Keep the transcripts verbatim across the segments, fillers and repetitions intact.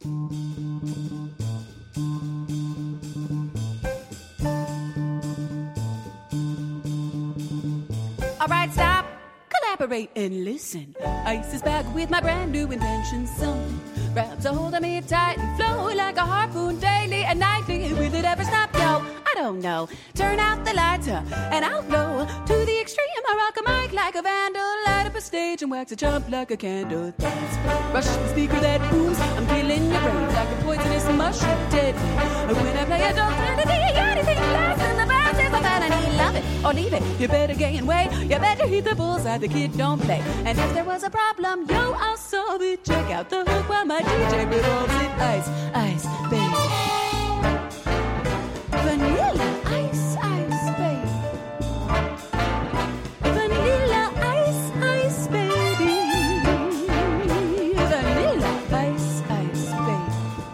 All right, stop, collaborate and listen. Ice is back with my brand new invention. Something grabs a hold of me tight and flow like a harpoon daily and nightly. Will it ever stop? Yo, I don't know. Turn out the lights uh, and outlaw to the extreme. I rock a mic like a vandal, light up a stage and wax a chump like a candle. Dance, rush the speaker that booms. I'm killing your brain like a poisonous mushroom, deadly. When I play a don't anything less than the best is a felony. Love it or leave it. You better gain weight. You better hit the bullseye. The kid don't play. And if there was a problem, yo, I'll solve it. Check out the hook while my D J revolves it. Ice, ice, baby. Vanilla ice, ice, baby. Vanilla ice, ice, baby. Vanilla ice, ice, baby.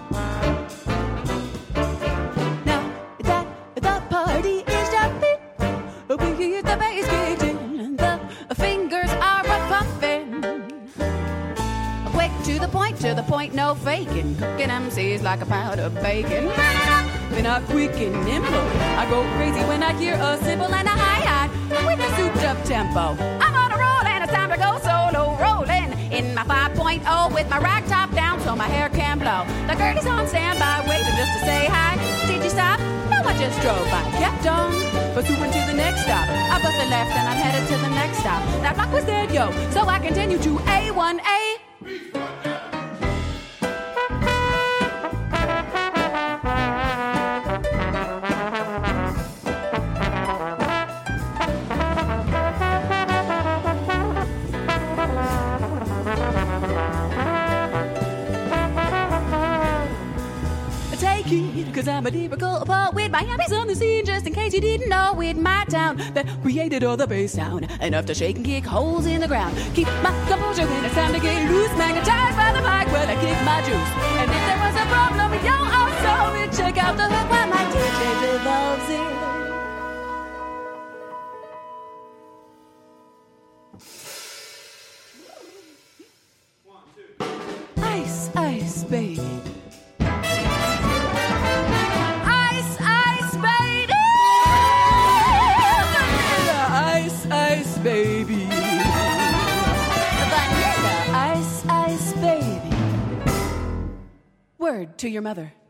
Now that the party is jumping, we hear the bass kicked in, the fingers are a-puffing. Quick to the point, to the point, no faking. Cooking M Cs like a pound of bacon. When I'm quick and nimble, I go crazy when I hear a cymbal and a hi-hat with a souped-up tempo. I'm on a roll and it's time to go solo, rolling in my five point oh with my rag top down so my hair can blow. The Gertie's on standby, waving just to say hi. Did you stop? No, I just drove by. Kept on, pursuing to the next stop. I bust a left and I'm headed to the next stop. That block was dead, yo, so I continue to A one A. Cause I'm a lyrical poet with Miami's on the scene. Just in case you didn't know, with my town that created all the bass sound, enough to shake and kick holes in the ground. Keep my composure when it's time to get loose. Magnetized by the mic when I kick my juice. And if there was a problem, yo, I'll solve it. Check out the hook while my D J revolves it. Ice, ice, baby. Ice, baby. Vanilla ice, ice, baby. Word to your mother.